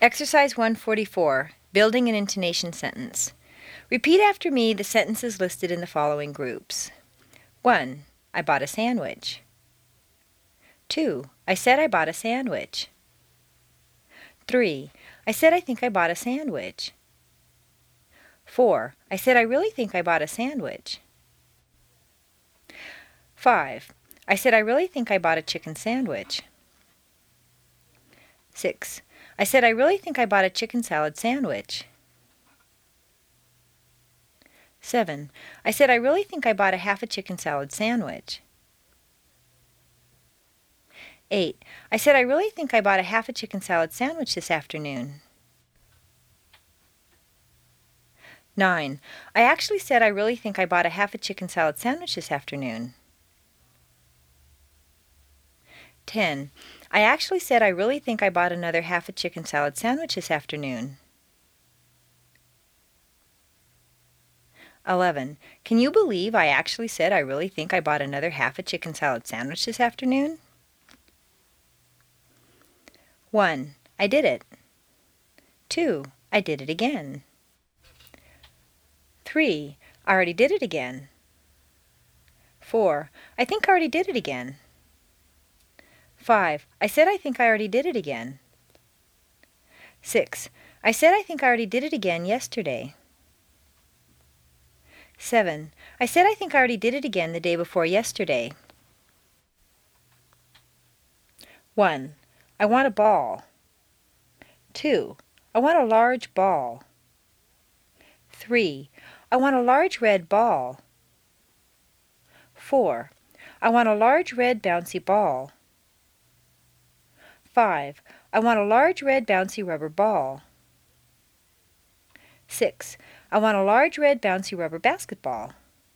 Exercise 144, Building an Intonation Sentence. Repeat after me the sentences listed in the following groups. 1. I bought a sandwich. 2. I said I bought a sandwich. 3. I said I think I bought a sandwich. 4. I said I really think I bought a sandwich. 5. I said I really think I bought a chicken sandwich. 6. I said I really think I bought a chicken salad sandwich. 7. I said I really think I bought a half a chicken salad sandwich. 8. I said I really think I bought a half a chicken salad sandwich this afternoon. 9. I actually said I really think I bought a half a chicken salad sandwich this afternoon. 10. I actually said I really think I bought another half a chicken salad sandwich this afternoon. 11. Can you believe I actually said I really think I bought another half a chicken salad sandwich this afternoon? 1. I did it. 2. I did it again. 3. I already did it again. 4. I think I already did it again. 5. I said I think I already did it again. 6. I said I think I already did it again yesterday. 7. I said I think I already did it again the day before yesterday. 1. I want a ball. 2. I want a large ball. 3. I want a large red ball. 4. I want a large red bouncy ball. 5. I want a large red bouncy rubber ball. 6. I want a large red bouncy rubber basketball.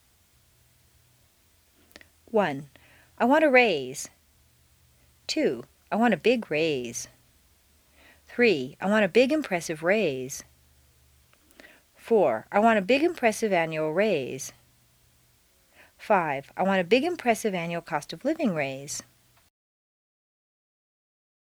1. I want a raise. 2. I want a big raise. 3. I want a big impressive raise. 4. I want a big impressive annual raise. 5. I want a big impressive annual cost of living raise.